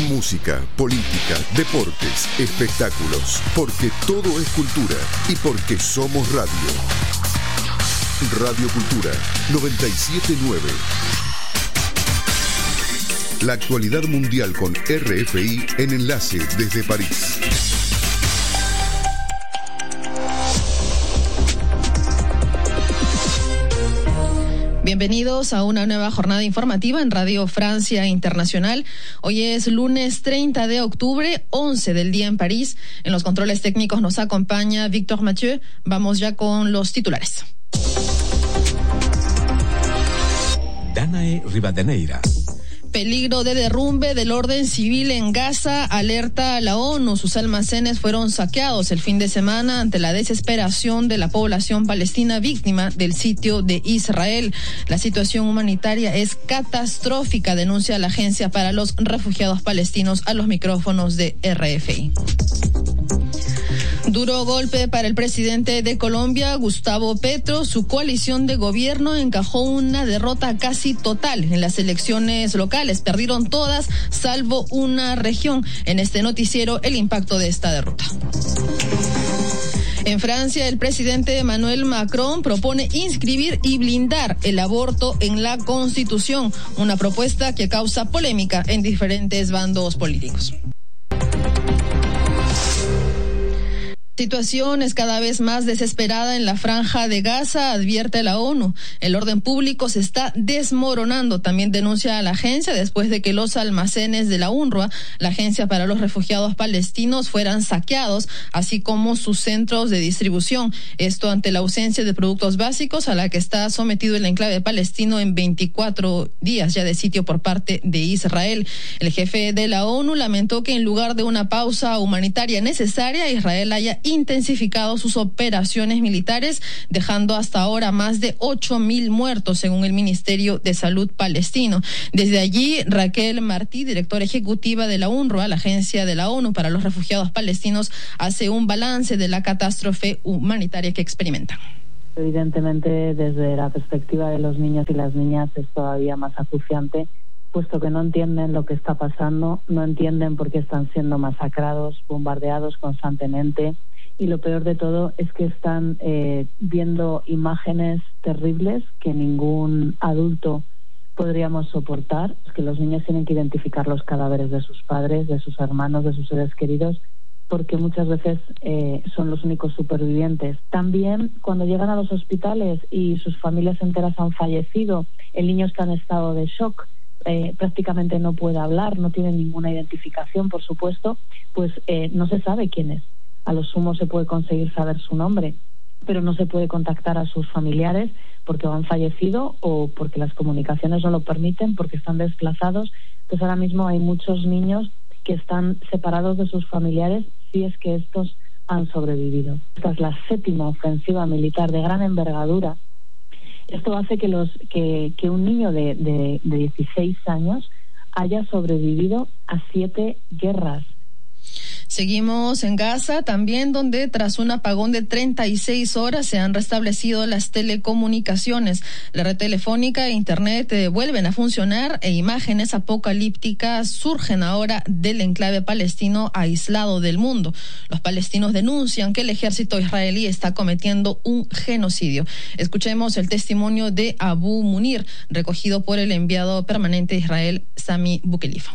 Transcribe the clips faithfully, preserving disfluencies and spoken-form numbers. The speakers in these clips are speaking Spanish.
Música, política, deportes, espectáculos, porque todo es cultura y porque somos radio. Radio Cultura noventa y siete punto nueve. La actualidad mundial con R F I en enlace desde París. Bienvenidos a una nueva jornada informativa en Radio Francia Internacional. Hoy es lunes treinta de octubre, once del día en París. En los controles técnicos nos acompaña Víctor Mathieu. Vamos ya con los titulares. Danae Rivadeneira. Peligro de derrumbe del orden civil en Gaza, alerta a la ONU. Sus almacenes fueron saqueados el fin de semana ante la desesperación de la población palestina víctima del sitio de Israel. La situación humanitaria es catastrófica, denuncia la Agencia para los Refugiados Palestinos a los micrófonos de R F I. Duro golpe para el presidente de Colombia, Gustavo Petro. Su coalición de gobierno encajó una derrota casi total en las elecciones locales. Perdieron todas, salvo una región. En este noticiero, el impacto de esta derrota. En Francia, el presidente Emmanuel Macron propone inscribir y blindar el aborto en la Constitución, una propuesta que causa polémica en diferentes bandos políticos. Situación es cada vez más desesperada en la franja de Gaza, advierte la ONU. El orden público se está desmoronando, también denuncia la agencia, después de que los almacenes de la UNRWA, la Agencia para los Refugiados Palestinos, fueran saqueados, así como sus centros de distribución. Esto ante la ausencia de productos básicos a la que está sometido el enclave palestino en veinticuatro días ya de sitio por parte de Israel. El jefe de la ONU lamentó que en lugar de una pausa humanitaria necesaria, Israel haya intensificado sus operaciones militares, dejando hasta ahora más de ocho mil muertos, según el Ministerio de Salud palestino. Desde allí, Raquel Martí, directora ejecutiva de la UNRWA, la Agencia de la ONU para los Refugiados Palestinos, hace un balance de la catástrofe humanitaria que experimentan. Evidentemente, desde la perspectiva de los niños y las niñas es todavía más acuciante, puesto que no entienden lo que está pasando, no entienden por qué están siendo masacrados, bombardeados constantemente. Y lo peor de todo es que están eh, viendo imágenes terribles que ningún adulto podríamos soportar. Es que los niños tienen que identificar los cadáveres de sus padres, de sus hermanos, de sus seres queridos, porque muchas veces eh, son los únicos supervivientes. También cuando llegan a los hospitales y sus familias enteras han fallecido, el niño está en estado de shock, eh, prácticamente no puede hablar, no tiene ninguna identificación, por supuesto, pues eh, no se sabe quién es. A lo sumo se puede conseguir saber su nombre, pero no se puede contactar a sus familiares porque han fallecido o porque las comunicaciones no lo permiten, porque están desplazados. Entonces ahora mismo hay muchos niños que están separados de sus familiares si es que estos han sobrevivido. Esta es la séptima ofensiva militar de gran envergadura. Esto hace que, los, que, que un niño de, de, de dieciséis años haya sobrevivido a siete guerras. Seguimos en Gaza, también donde tras un apagón de treinta y seis horas se han restablecido las telecomunicaciones. La red telefónica e internet eh, vuelven a funcionar e imágenes apocalípticas surgen ahora del enclave palestino aislado del mundo. Los palestinos denuncian que el ejército israelí está cometiendo un genocidio. Escuchemos el testimonio de Abu Munir, recogido por el enviado permanente de Israel, Sami Bukelifa.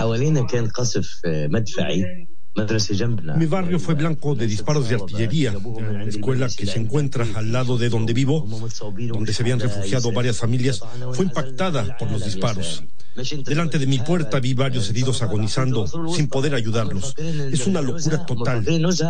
Mi barrio fue blanco de disparos de artillería. La escuela que se encuentra al lado de donde vivo, donde se habían refugiado varias familias, fue impactada por los disparos. Delante de mi puerta vi varios heridos agonizando sin poder ayudarlos. Es una locura total.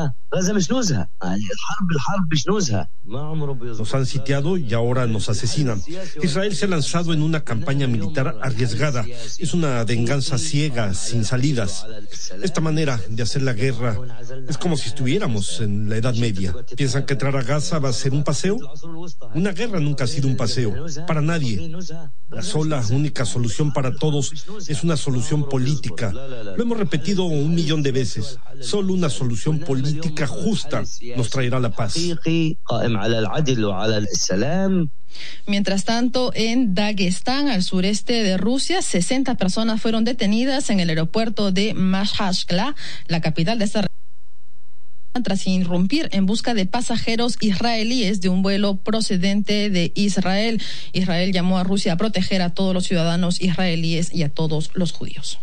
Nos han sitiado y ahora nos asesinan. Israel se ha lanzado en una campaña militar arriesgada. Es una venganza ciega, sin salidas. Esta manera de hacer la guerra es como si estuviéramos en la Edad Media. ¿Piensan que entrar a Gaza va a ser un paseo? Una guerra nunca ha sido un paseo, para nadie. La sola, única solución para todos es una solución política. Lo hemos repetido un millón de veces. Solo una solución política justa nos traerá la paz. Mientras tanto, en Daguestán, al sureste de Rusia, sesenta personas fueron detenidas en el aeropuerto de Mashhadla, la capital de esta región, tras irrumpir en busca de pasajeros israelíes de un vuelo procedente de Israel. Israel llamó a Rusia a proteger a todos los ciudadanos israelíes y a todos los judíos.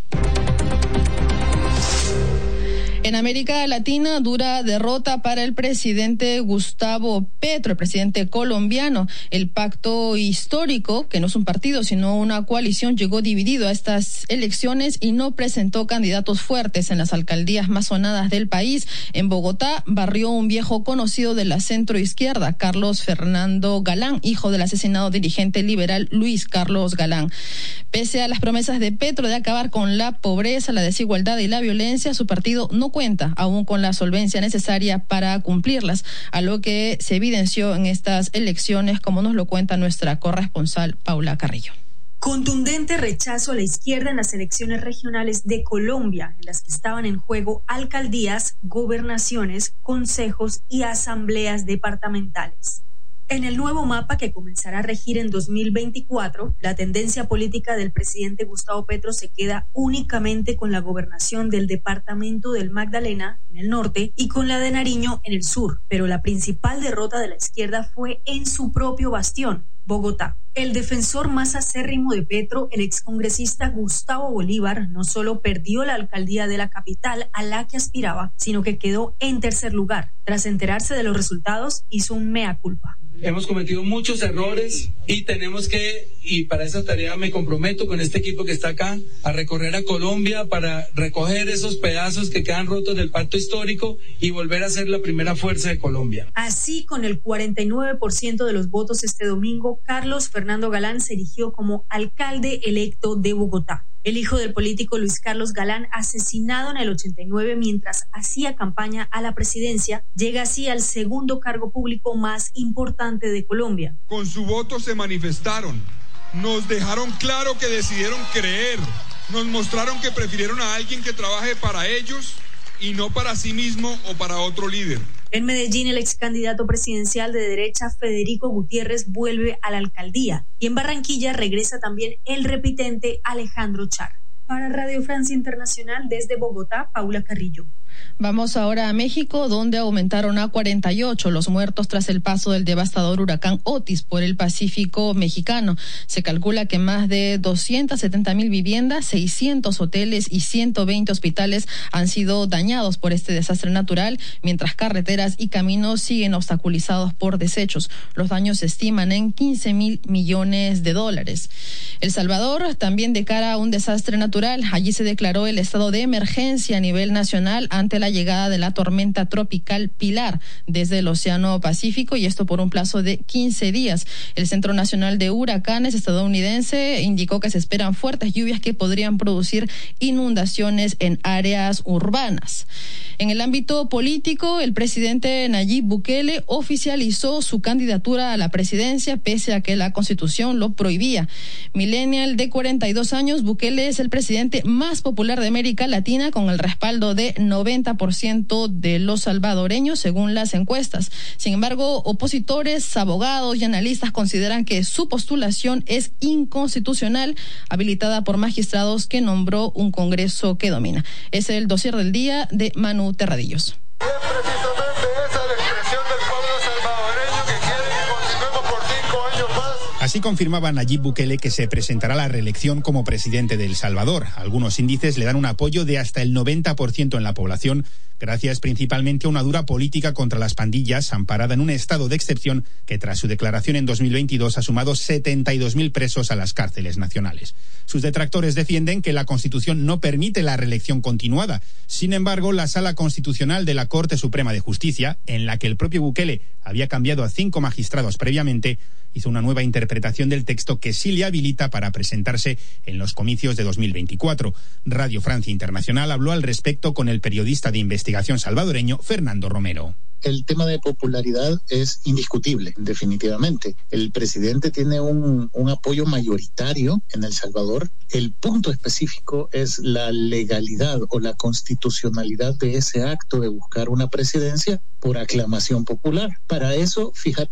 En América Latina, dura derrota para el presidente Gustavo Petro, el presidente colombiano. El pacto histórico, que no es un partido, sino una coalición, llegó dividido a estas elecciones y no presentó candidatos fuertes en las alcaldías más sonadas del país. En Bogotá, barrió un viejo conocido de la centroizquierda, Carlos Fernando Galán, hijo del asesinado dirigente liberal Luis Carlos Galán. Pese a las promesas de Petro de acabar con la pobreza, la desigualdad y la violencia, su partido no cuenta aún con la solvencia necesaria para cumplirlas, a lo que se evidenció en estas elecciones, como nos lo cuenta nuestra corresponsal Paula Carrillo. Contundente rechazo a la izquierda en las elecciones regionales de Colombia, en las que estaban en juego alcaldías, gobernaciones, consejos y asambleas departamentales. En el nuevo mapa que comenzará a regir en dos mil veinticuatro, la tendencia política del presidente Gustavo Petro se queda únicamente con la gobernación del departamento del Magdalena, en el norte, y con la de Nariño, en el sur. Pero la principal derrota de la izquierda fue en su propio bastión, Bogotá. El defensor más acérrimo de Petro, el excongresista Gustavo Bolívar, no solo perdió la alcaldía de la capital a la que aspiraba, sino que quedó en tercer lugar. Tras enterarse de los resultados, hizo un mea culpa. Hemos cometido muchos errores y tenemos que, y para esa tarea me comprometo con este equipo que está acá, a recorrer a Colombia para recoger esos pedazos que quedan rotos del pacto histórico y volver a ser la primera fuerza de Colombia. Así, con el cuarenta y nueve por ciento de los votos este domingo, Carlos Fernando Galán se erigió como alcalde electo de Bogotá. El hijo del político Luis Carlos Galán, asesinado en el ochenta y nueve mientras hacía campaña a la presidencia, llega así al segundo cargo público más importante de Colombia. Con su voto se manifestaron, nos dejaron claro que decidieron creer, nos mostraron que prefirieron a alguien que trabaje para ellos y no para sí mismo o para otro líder. En Medellín, el ex candidato presidencial de derecha Federico Gutiérrez vuelve a la alcaldía y en Barranquilla regresa también el repitente Alejandro Char. Para Radio Francia Internacional, desde Bogotá, Paula Carrillo. Vamos ahora a México, donde aumentaron a cuarenta y ocho los muertos tras el paso del devastador huracán Otis por el Pacífico mexicano. Se calcula que más de doscientas setenta mil viviendas, seiscientos hoteles y ciento veinte hospitales han sido dañados por este desastre natural, mientras carreteras y caminos siguen obstaculizados por desechos. Los daños se estiman en quince mil millones de dólares. El Salvador, también de cara a un desastre natural, allí se declaró el estado de emergencia a nivel nacional ante la llegada de la tormenta tropical Pilar desde el Océano Pacífico, y esto por un plazo de quince días. El Centro Nacional de Huracanes estadounidense indicó que se esperan fuertes lluvias que podrían producir inundaciones en áreas urbanas. En el ámbito político, el presidente Nayib Bukele oficializó su candidatura a la presidencia pese a que la Constitución lo prohibía. Millennial de cuarenta y dos años, Bukele es el presidente más popular de América Latina, con el respaldo de noventa por ciento de los salvadoreños, según las encuestas. Sin embargo, opositores, abogados y analistas consideran que su postulación es inconstitucional, habilitada por magistrados que nombró un Congreso que domina. Es el dossier del día de Manu Terradillos. Y es precisamente esa la expresión del pueblo salvadoreño que quiere que continuemos por cinco años más. Así confirmaba Nayib Bukele que se presentará a la reelección como presidente de El Salvador. Algunos índices le dan un apoyo de hasta el noventa por ciento en la población, gracias principalmente a una dura política contra las pandillas, amparada en un estado de excepción que tras su declaración en dos mil veintidós ha sumado setenta y dos mil presos a las cárceles nacionales. Sus detractores defienden que la Constitución no permite la reelección continuada. Sin embargo, la Sala Constitucional de la Corte Suprema de Justicia, en la que el propio Bukele había cambiado a cinco magistrados previamente, hizo una nueva interpretación del texto que sí le habilita para presentarse en los comicios de dos mil veinticuatro. Radio Francia Internacional habló al respecto con el periodista de investigación salvadoreño Fernando Romero. El tema de popularidad es indiscutible, definitivamente. El presidente tiene un, un apoyo mayoritario en El Salvador. El punto específico es la legalidad o la constitucionalidad de ese acto de buscar una presidencia por aclamación popular. Para eso, fíjate,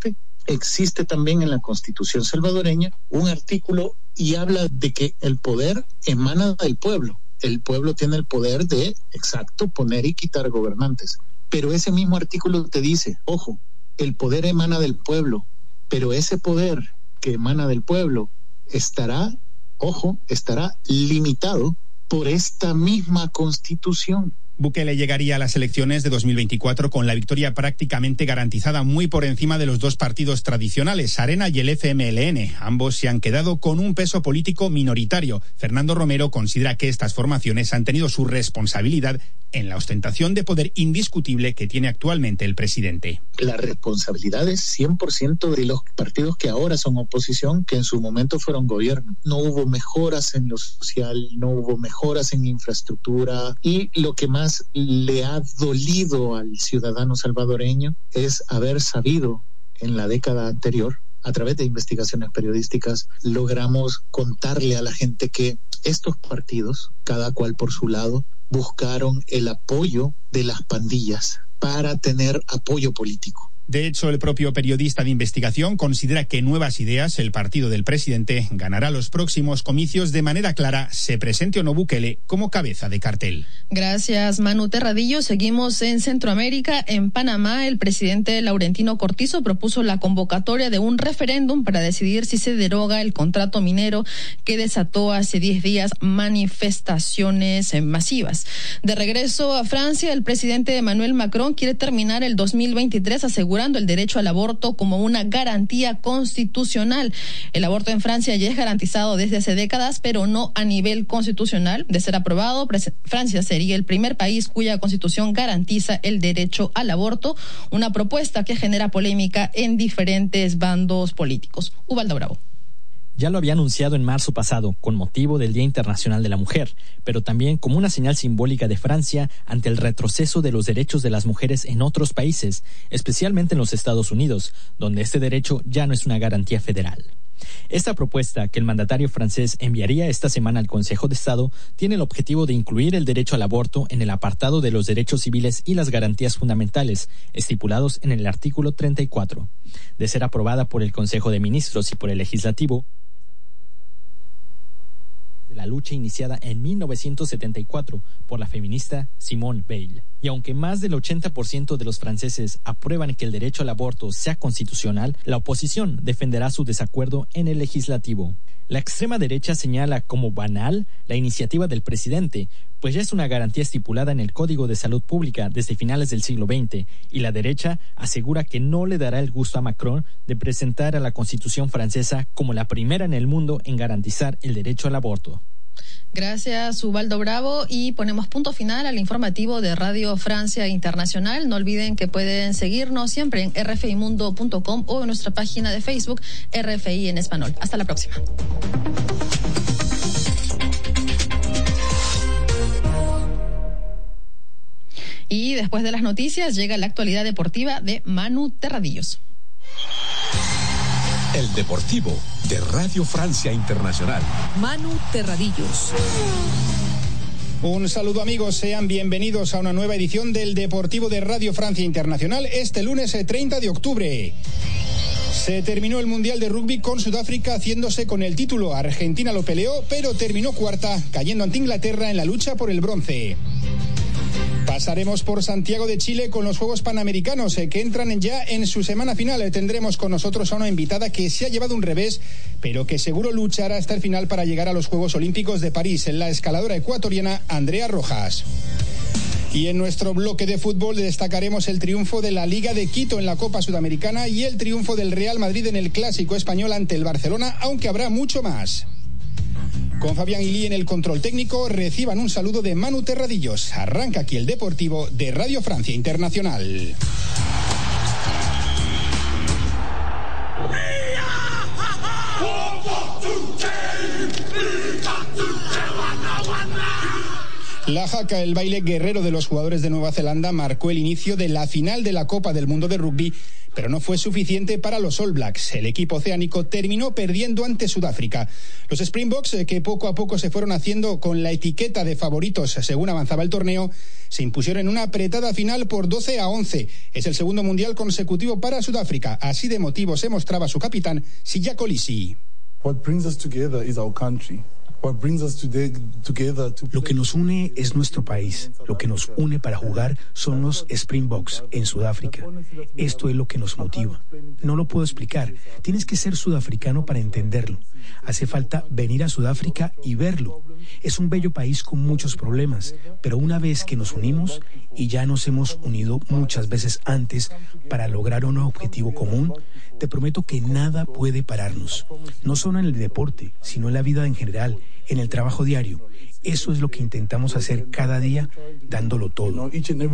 existe también en la Constitución salvadoreña un artículo y habla de que el poder emana del pueblo. El pueblo tiene el poder de, exacto, poner y quitar gobernantes. Pero ese mismo artículo te dice, ojo, el poder emana del pueblo, pero ese poder que emana del pueblo estará, ojo, estará limitado por esta misma Constitución. Bukele llegaría a las elecciones de dos mil veinticuatro con la victoria prácticamente garantizada, muy por encima de los dos partidos tradicionales, Arena y el F M L N. Ambos se han quedado con un peso político minoritario. Fernando Romero considera que estas formaciones han tenido su responsabilidad en la ostentación de poder indiscutible que tiene actualmente el presidente. La responsabilidad es cien por ciento de los partidos que ahora son oposición, que en su momento fueron gobierno. No hubo mejoras en lo social, no hubo mejoras en infraestructura, y lo que más le ha dolido al ciudadano salvadoreño es haber sabido en la década anterior, a través de investigaciones periodísticas, logramos contarle a la gente que estos partidos, cada cual por su lado, buscaron el apoyo de las pandillas para tener apoyo político. De hecho, el propio periodista de investigación considera que Nuevas Ideas, el partido del presidente, ganará los próximos comicios de manera clara, se presente o no Bukele como cabeza de cartel. Gracias, Manu Terradillo. Seguimos en Centroamérica. En Panamá, el presidente Laurentino Cortizo propuso la convocatoria de un referéndum para decidir si se deroga el contrato minero que desató hace diez días manifestaciones masivas. De regreso a Francia, el presidente Emmanuel Macron quiere terminar el dos mil veintitrés asegurando el derecho al aborto como una garantía constitucional. El aborto en Francia ya es garantizado desde hace décadas, pero no a nivel constitucional. De ser aprobado, Francia sería el primer país cuya constitución garantiza el derecho al aborto, una propuesta que genera polémica en diferentes bandos políticos. Ubaldo Bravo. Ya lo había anunciado en marzo pasado, con motivo del Día Internacional de la Mujer, pero también como una señal simbólica de Francia ante el retroceso de los derechos de las mujeres en otros países, especialmente en los Estados Unidos, donde este derecho ya no es una garantía federal. Esta propuesta, que el mandatario francés enviaría esta semana al Consejo de Estado, tiene el objetivo de incluir el derecho al aborto en el apartado de los derechos civiles y las garantías fundamentales, estipulados en el artículo treinta y cuatro. De ser aprobada por el Consejo de Ministros y por el Legislativo, de la lucha iniciada en mil novecientos setenta y cuatro por la feminista Simone Veil. Y aunque más del ochenta por ciento de los franceses aprueban que el derecho al aborto sea constitucional, la oposición defenderá su desacuerdo en el legislativo. La extrema derecha señala como banal la iniciativa del presidente, pues ya es una garantía estipulada en el Código de Salud Pública desde finales del siglo veinte, y la derecha asegura que no le dará el gusto a Macron de presentar a la Constitución francesa como la primera en el mundo en garantizar el derecho al aborto. Gracias, Ubaldo Bravo, y ponemos punto final al informativo de Radio Francia Internacional. No olviden que pueden seguirnos siempre en r f i mundo punto com o en nuestra página de Facebook R F I en español. Hasta la próxima. Y después de las noticias llega la actualidad deportiva de Manu Terradillos. El Deportivo de Radio Francia Internacional. Manu Terradillos. Un saludo, amigos, sean bienvenidos a una nueva edición del Deportivo de Radio Francia Internacional este lunes treinta de octubre. Se terminó el Mundial de Rugby con Sudáfrica haciéndose con el título. Argentina lo peleó, pero terminó cuarta, cayendo ante Inglaterra en la lucha por el bronce. Pasaremos por Santiago de Chile con los Juegos Panamericanos eh, que entran ya en su semana final. Eh, tendremos con nosotros a una invitada que se ha llevado un revés, pero que seguro luchará hasta el final para llegar a los Juegos Olímpicos de París, en la escaladora ecuatoriana Andrea Rojas. Y en nuestro bloque de fútbol destacaremos el triunfo de la Liga de Quito en la Copa Sudamericana y el triunfo del Real Madrid en el Clásico Español ante el Barcelona, aunque habrá mucho más. Con Fabián Ilí en el control técnico, reciban un saludo de Manu Terradillos. Arranca aquí el Deportivo de Radio Francia Internacional. La jaca, el baile guerrero de los jugadores de Nueva Zelanda, marcó el inicio de la final de la Copa del Mundo de Rugby, pero no fue suficiente para los All Blacks. El equipo oceánico terminó perdiendo ante Sudáfrica. Los Springboks, que poco a poco se fueron haciendo con la etiqueta de favoritos según avanzaba el torneo, se impusieron en una apretada final por doce a once. Es el segundo mundial consecutivo para Sudáfrica. Así de emotivo se mostraba su capitán, Siya Kolisi. What brings us together is our country. Lo que nos une es nuestro país. Lo que nos une para jugar son los Springboks en Sudáfrica. Esto es lo que nos motiva. No lo puedo explicar. Tienes que ser sudafricano para entenderlo. Hace falta venir a Sudáfrica y verlo. Es un bello país con muchos problemas, pero una vez que nos unimos, y ya nos hemos unido muchas veces antes para lograr un objetivo común, te prometo que nada puede pararnos. No solo en el deporte, sino en la vida en general, en el trabajo diario. Eso es lo que intentamos hacer cada día, dándolo todo.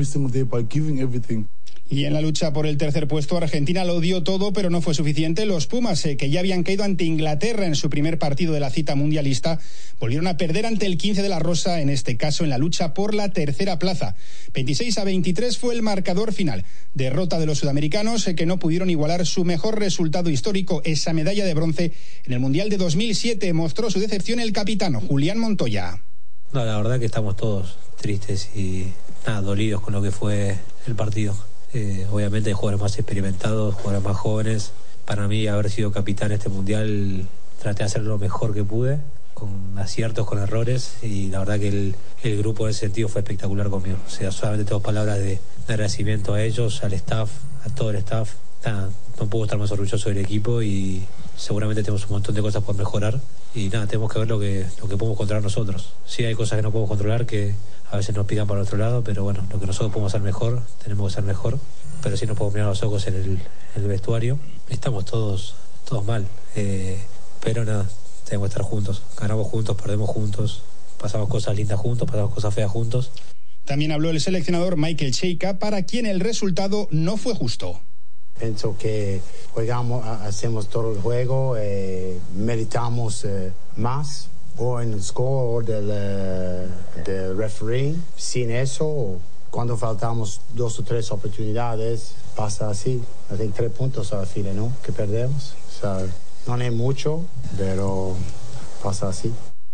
Y en la lucha por el tercer puesto, Argentina lo dio todo, pero no fue suficiente. Los Pumas, eh, que ya habían caído ante Inglaterra en su primer partido de la cita mundialista, volvieron a perder ante el quince de la Rosa, en este caso en la lucha por la tercera plaza. veintiséis a veintitrés fue el marcador final. Derrota de los sudamericanos, eh, que no pudieron igualar su mejor resultado histórico, esa medalla de bronce en el Mundial de dos mil siete. Mostró su decepción el capitán Julián Montoya. No, la verdad que estamos todos tristes y nada, dolidos con lo que fue el partido. Eh, obviamente hay jugadores más experimentados, jugadores más jóvenes. Para mí, haber sido capitán de este mundial, traté de hacer lo mejor que pude, con aciertos, con errores, y la verdad que el, el grupo en ese sentido fue espectacular conmigo. O sea, solamente tengo palabras de, de agradecimiento a ellos, al staff, a todo el staff. Nada, no puedo estar más orgulloso del equipo y seguramente tenemos un montón de cosas por mejorar y nada, tenemos que ver lo que, lo que podemos controlar nosotros. Sí, hay cosas que no podemos controlar, que a veces nos pican para otro lado, pero bueno, lo que nosotros podemos hacer mejor, tenemos que ser mejor, pero sí nos podemos mirar los ojos en el, en el vestuario. Estamos todos, todos mal, eh, pero nada, tenemos que estar juntos. Ganamos juntos, perdemos juntos, pasamos cosas lindas juntos, pasamos cosas feas juntos. También habló el seleccionador Michael Cheika, para quien el resultado no fue justo. Pienso que jugamos, hacemos todo el juego, eh, meritamos eh, más. O en el score del, uh, del referee. Sin eso, cuando faltamos dos o tres oportunidades, pasa así. Hay tres puntos a la fila, ¿no? Que perdemos. O sea, no es mucho, pero pasa así.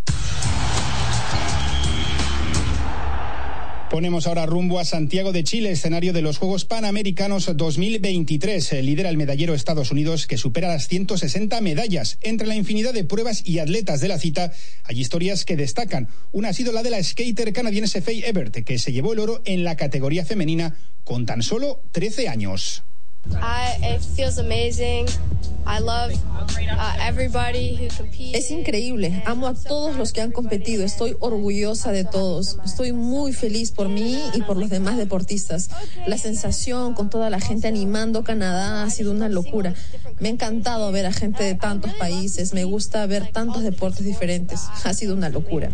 Ponemos ahora rumbo a Santiago de Chile, escenario de los Juegos Panamericanos dos mil veintitrés. Lidera el medallero Estados Unidos, que supera las ciento sesenta medallas. Entre la infinidad de pruebas y atletas de la cita, hay historias que destacan. Una ha sido la de la skater canadiense Faye Ebert, que se llevó el oro en la categoría femenina con tan solo trece años. Es increíble, amo a todos los que han competido, estoy orgullosa de todos, estoy muy feliz por mí y por los demás deportistas. La sensación con toda la gente animando Canadá ha sido una locura. Me ha encantado ver a gente de tantos países, me gusta ver tantos deportes diferentes, ha sido una locura.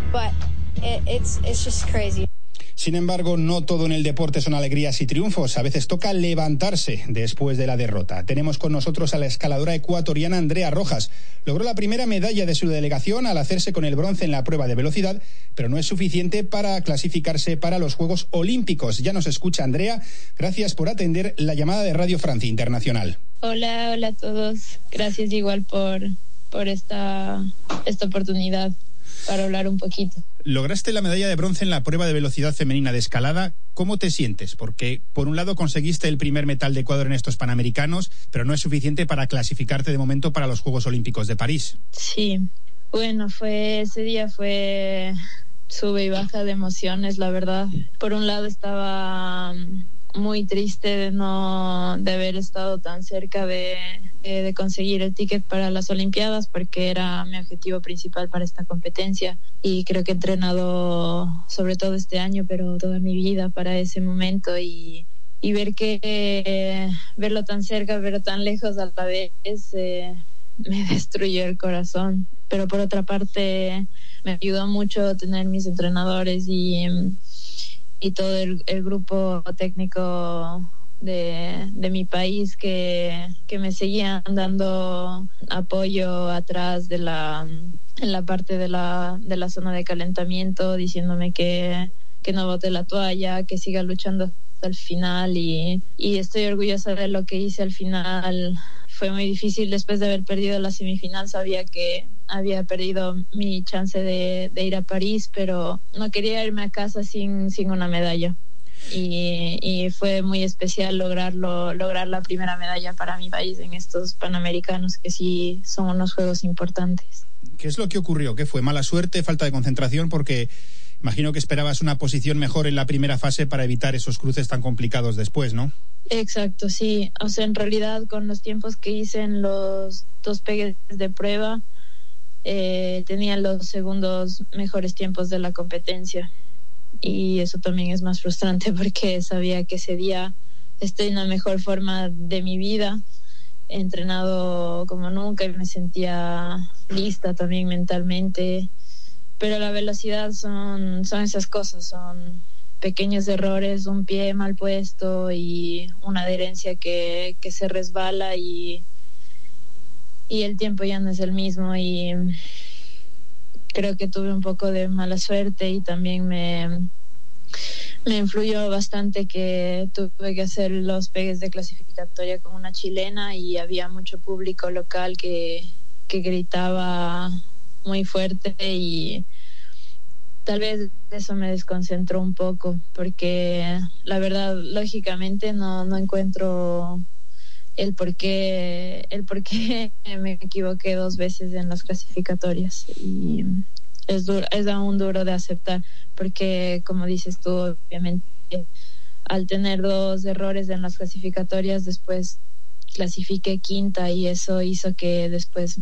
Sin embargo, no todo en el deporte son alegrías y triunfos. A veces toca levantarse después de la derrota. Tenemos con nosotros a la escaladora ecuatoriana Andrea Rojas. Logró la primera medalla de su delegación al hacerse con el bronce en la prueba de velocidad, pero no es suficiente para clasificarse para los Juegos Olímpicos. Ya nos escucha Andrea. Gracias por atender la llamada de Radio Francia Internacional. Hola, hola a todos. Gracias igual por, por esta, esta oportunidad para hablar un poquito. Lograste la medalla de bronce en la prueba de velocidad femenina de escalada. ¿Cómo te sientes? Porque, por un lado, conseguiste el primer metal de Ecuador en estos Panamericanos, pero no es suficiente para clasificarte de momento para los Juegos Olímpicos de París. Sí, bueno, fue ese día fue sube y baja de emociones, la verdad. Por un lado estaba muy triste de no de haber estado tan cerca de, de, de conseguir el ticket para las Olimpiadas, porque era mi objetivo principal para esta competencia y creo que he entrenado sobre todo este año, pero toda mi vida para ese momento, y, y ver que eh, verlo tan cerca, verlo tan lejos a la vez, eh, me destruyó el corazón. Pero por otra parte me ayudó mucho tener mis entrenadores y y todo el, el grupo técnico de, de mi país que, que me seguían dando apoyo atrás de la, en la parte de la, de la zona de calentamiento, diciéndome que, que no bote la toalla, que siga luchando hasta el final y, y estoy orgullosa de lo que hice al final. Fue muy difícil después de haber perdido la semifinal, sabía que había perdido mi chance de, de ir a París, pero no quería irme a casa sin, sin una medalla. Y, y fue muy especial lograrlo, lograr la primera medalla para mi país en estos Panamericanos, que sí son unos juegos importantes. ¿Qué es lo que ocurrió? ¿Qué fue? ¿Mala suerte? ¿Falta de concentración? Porque imagino que esperabas una posición mejor en la primera fase para evitar esos cruces tan complicados después, ¿no? Exacto, sí. O sea, en realidad con los tiempos que hice en los dos pegues de prueba, eh, tenía los segundos mejores tiempos de la competencia. Y eso también es más frustrante porque sabía que ese día estoy en la mejor forma de mi vida. He entrenado como nunca y me sentía lista también mentalmente. Pero la velocidad son, son esas cosas, son pequeños errores, un pie mal puesto y una adherencia que, que se resbala y, y el tiempo ya no es el mismo. Y creo que tuve un poco de mala suerte y también me, me influyó bastante que tuve que hacer los pegues de clasificatoria con una chilena y había mucho público local que, que gritaba muy fuerte y tal vez eso me desconcentró un poco porque la verdad lógicamente no, no encuentro el por qué el por qué me equivoqué dos veces en las clasificatorias y es duro, es aún duro de aceptar porque como dices tú, obviamente al tener dos errores en las clasificatorias después clasifiqué quinta y eso hizo que después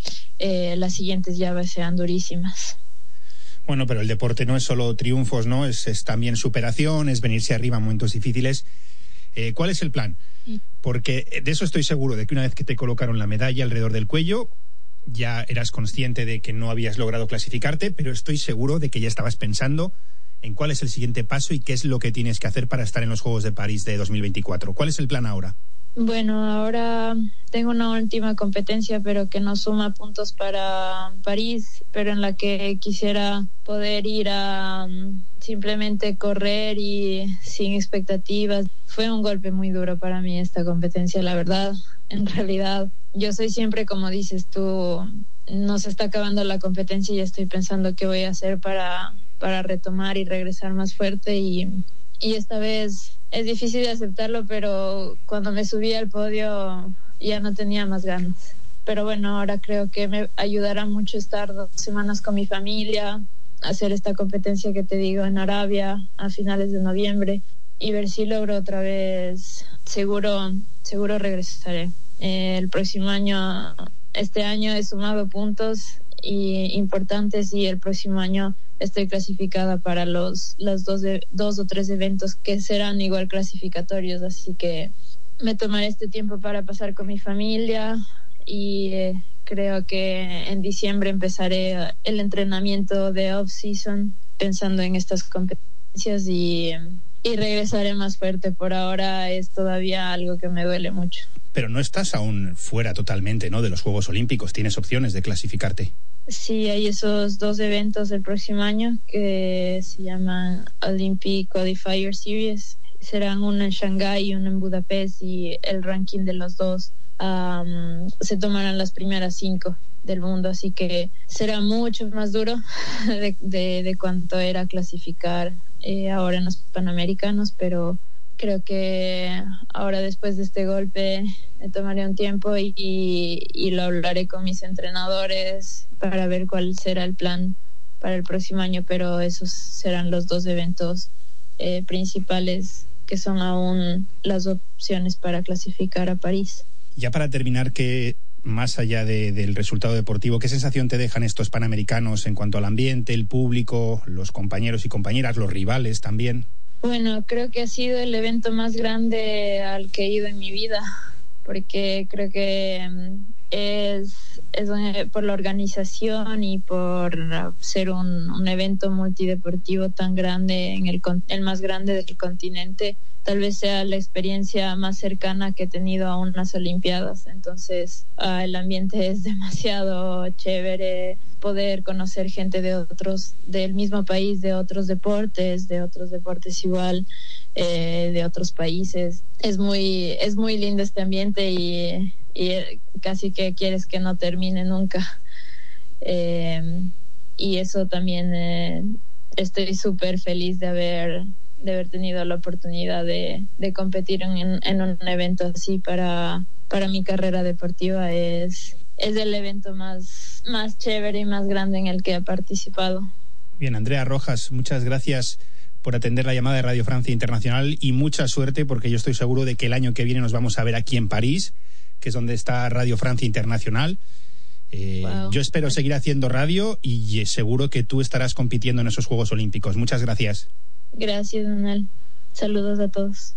eh, las siguientes llaves sean durísimas. Bueno, pero el deporte no es solo triunfos, ¿no? Es, es también superación, es venirse arriba en momentos difíciles. Eh, ¿Cuál es el plan? Porque de eso estoy seguro, de que una vez que te colocaron la medalla alrededor del cuello, ya eras consciente de que no habías logrado clasificarte, pero estoy seguro de que ya estabas pensando en cuál es el siguiente paso y qué es lo que tienes que hacer para estar en los Juegos de París de dos mil veinticuatro. ¿Cuál es el plan ahora? Bueno, ahora tengo una última competencia, pero que no suma puntos para París, pero en la que quisiera poder ir a um, simplemente correr y sin expectativas. Fue un golpe muy duro para mí esta competencia, la verdad. En realidad, yo soy siempre, como dices tú, no se está acabando la competencia y estoy pensando qué voy a hacer para, para retomar y regresar más fuerte y, y esta vez es difícil de aceptarlo, pero cuando me subí al podio ya no tenía más ganas. Pero bueno, ahora creo que me ayudará mucho estar dos semanas con mi familia, hacer esta competencia que te digo en Arabia a finales de noviembre y ver si logro otra vez. Seguro, seguro regresaré. Eh, el próximo año, este año he sumado puntos y importantes y el próximo año estoy clasificada para los, los dos, de, dos o tres eventos que serán igual clasificatorios, así que me tomaré este tiempo para pasar con mi familia y eh, creo que en diciembre empezaré el entrenamiento de off-season pensando en estas competencias y, y regresaré más fuerte. Por ahora es todavía algo que me duele mucho. Pero no estás aún fuera totalmente, ¿no?, de los Juegos Olímpicos. Tienes opciones de clasificarte. Sí, hay esos dos eventos el próximo año que se llaman Olympic Qualifier Series. Serán uno en Shanghái y uno en Budapest y el ranking de los dos um, se tomarán las primeras cinco del mundo, así que será mucho más duro de, de, de cuanto era clasificar eh, ahora en los Panamericanos, pero creo que ahora después de este golpe me tomaré un tiempo y, y, y lo hablaré con mis entrenadores para ver cuál será el plan para el próximo año, pero esos serán los dos eventos eh, principales que son aún las opciones para clasificar a París. Ya para terminar, que más allá de, del resultado deportivo, ¿qué sensación te dejan estos Panamericanos en cuanto al ambiente, el público, los compañeros y compañeras, los rivales también? Bueno, creo que ha sido el evento más grande al que he ido en mi vida, porque creo que es es por la organización y por ser un, un evento multideportivo tan grande, en el, el más grande del continente. Tal vez sea la experiencia más cercana que he tenido a unas Olimpiadas. Entonces, uh, el ambiente es demasiado chévere, poder conocer gente de otros, del mismo país, de otros deportes, de otros deportes igual, eh, de otros países. Es muy, es muy lindo este ambiente y, y casi que quieres que no termine nunca. Eh, y eso también, eh, estoy súper feliz de haber... de haber tenido la oportunidad de, de competir en, en un evento así para, para mi carrera deportiva. Es, es el evento más, más chévere y más grande en el que he participado. Bien, Andrea Rojas, muchas gracias por atender la llamada de Radio Francia Internacional y mucha suerte, porque yo estoy seguro de que el año que viene nos vamos a ver aquí en París, que es donde está Radio Francia Internacional. Eh, wow. Yo espero seguir haciendo radio y seguro que tú estarás compitiendo en esos Juegos Olímpicos. Muchas gracias. Gracias, Donald. Saludos a todos.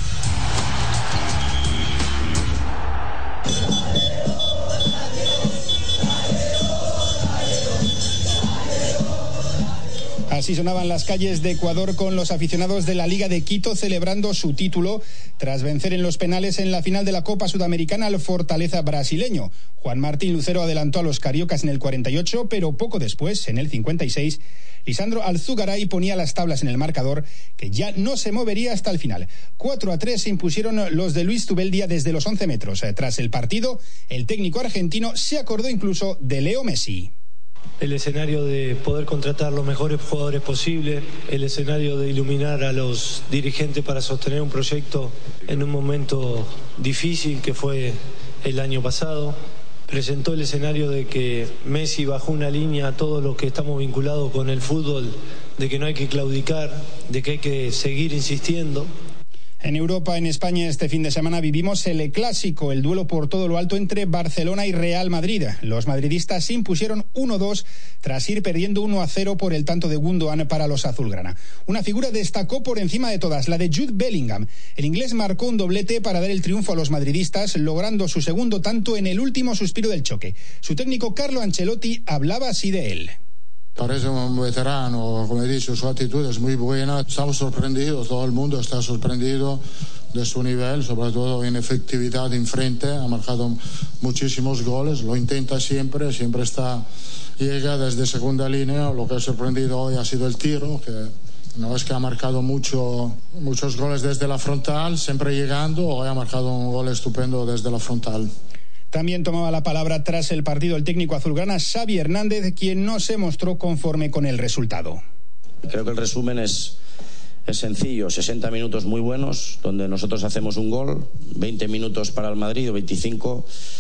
Así sonaban las calles de Ecuador con los aficionados de la Liga de Quito celebrando su título tras vencer en los penales en la final de la Copa Sudamericana al Fortaleza brasileño. Juan Martín Lucero adelantó a los cariocas en el cuarenta y ocho, pero poco después, en el cincuenta y seis, Lisandro Alzugaray ponía las tablas en el marcador, que ya no se movería hasta el final. cuatro a tres se impusieron los de Luis Tubeldia desde los once metros. Tras el partido, el técnico argentino se acordó incluso de Leo Messi. El escenario de poder contratar los mejores jugadores posibles, el escenario de iluminar a los dirigentes para sostener un proyecto en un momento difícil que fue el año pasado. Presentó el escenario de que Messi bajó una línea a todos los que estamos vinculados con el fútbol, de que no hay que claudicar, de que hay que seguir insistiendo. En Europa, en España, este fin de semana vivimos el clásico, el duelo por todo lo alto entre Barcelona y Real Madrid. Los madridistas se impusieron uno dos tras ir perdiendo uno a cero por el tanto de Gundogan para los azulgrana. Una figura destacó por encima de todas, la de Jude Bellingham. El inglés marcó un doblete para dar el triunfo a los madridistas, logrando su segundo tanto en el último suspiro del choque. Su técnico Carlo Ancelotti hablaba así de él. Parece un veterano, como he dicho, su actitud es muy buena. Estamos sorprendidos, todo el mundo está sorprendido de su nivel, sobre todo en efectividad en frente. Ha marcado muchísimos goles, lo intenta siempre, siempre está, llega desde segunda línea. Lo que ha sorprendido hoy ha sido el tiro, que no es que ha marcado mucho, muchos goles desde la frontal, siempre llegando. Hoy ha marcado un gol estupendo desde la frontal. También tomaba la palabra tras el partido el técnico azulgrana Xavi Hernández, quien no se mostró conforme con el resultado. Creo que el resumen es, es sencillo, sesenta minutos muy buenos, donde nosotros hacemos un gol, veinte minutos para el Madrid o veinticinco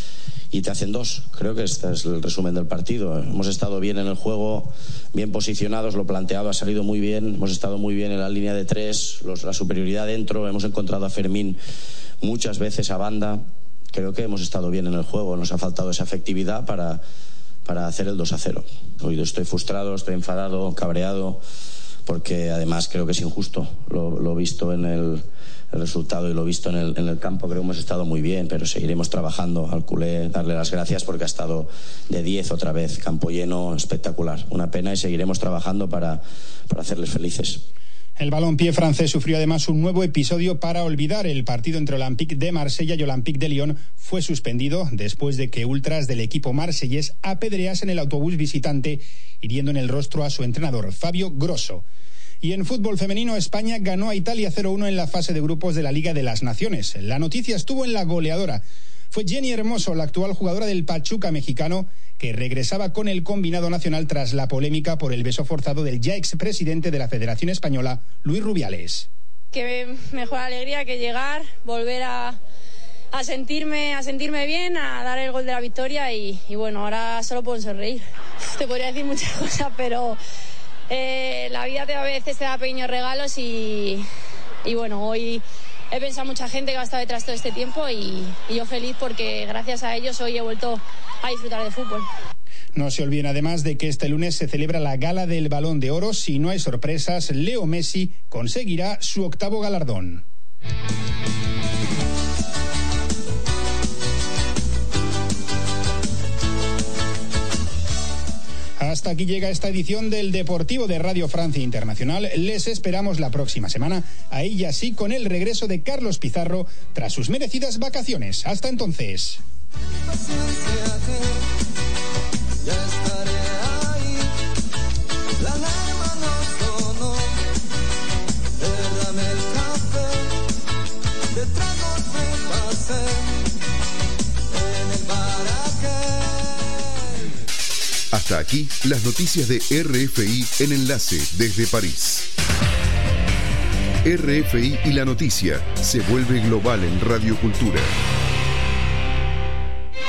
y te hacen dos. Creo que este es el resumen del partido. Hemos estado bien en el juego, bien posicionados, lo planteado ha salido muy bien, hemos estado muy bien en la línea de tres, los, la superioridad dentro, hemos encontrado a Fermín muchas veces a banda. Creo que hemos estado bien en el juego, nos ha faltado esa efectividad para, para hacer el dos a cero. Hoy estoy frustrado, estoy enfadado, cabreado, porque además creo que es injusto. Lo, lo visto en el, el resultado y lo visto en el, en el campo, creo que hemos estado muy bien, pero seguiremos trabajando. Al culé darle las gracias porque ha estado de diez otra vez, campo lleno, espectacular. Una pena y seguiremos trabajando para, para hacerles felices. El balompié francés sufrió además un nuevo episodio para olvidar. El partido entre Olympique de Marsella y Olympique de Lyon fue suspendido después de que ultras del equipo marsellés apedreasen el autobús visitante, hiriendo en el rostro a su entrenador, Fabio Grosso. Y en fútbol femenino, España ganó a Italia cero uno en la fase de grupos de la Liga de las Naciones. La noticia estuvo en la goleadora. Fue Jenny Hermoso, la actual jugadora del Pachuca mexicano, que regresaba con el combinado nacional tras la polémica por el beso forzado del ya expresidente de la Federación Española, Luis Rubiales. Qué mejor alegría que llegar, volver a, a, sentirme, a sentirme bien, a dar el gol de la victoria y, y bueno, ahora solo puedo sonreír. Te podría decir muchas cosas, pero eh, la vida te, a veces te da pequeños regalos y, y bueno, hoy he pensado mucha gente que va a estar detrás todo este tiempo y, y yo feliz porque gracias a ellos hoy he vuelto a disfrutar de fútbol. No se olviden además de que este lunes se celebra la gala del Balón de Oro. Si no hay sorpresas, Leo Messi conseguirá su octavo galardón. Hasta aquí llega esta edición del Deportivo de Radio Francia Internacional. Les esperamos la próxima semana, ahí ya sí con el regreso de Carlos Pizarro tras sus merecidas vacaciones. Hasta entonces. Ya estaré ahí, la alarma no sonó, dame el café, de tragos me pasé, en el bar aquel. Hasta aquí las noticias de R F I en Enlace desde París. R F I y la noticia se vuelve global en Radio Cultura.